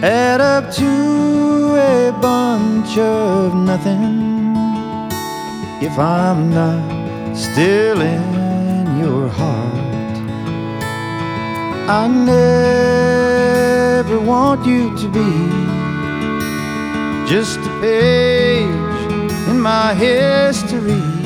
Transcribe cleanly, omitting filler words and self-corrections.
add up to a bunch of nothing if I'm not still in your heart. I never want you to be just a page in my history.